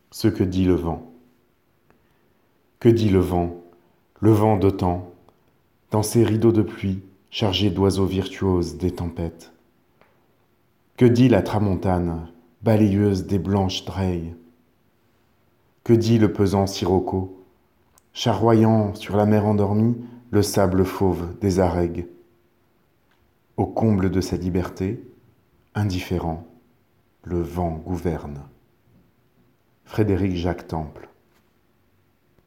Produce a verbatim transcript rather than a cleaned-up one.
Ce que dit le vent. Que dit le vent, le vent d'autant, dans ses rideaux de pluie, chargés d'oiseaux virtuoses des tempêtes? Que dit la tramontane, balayeuse des blanches treilles? Que dit le pesant sirocco, charroyant sur la mer endormie le sable fauve des arègues? Au comble de sa liberté, indifférent, le vent gouverne. Frédéric Jacques Temple.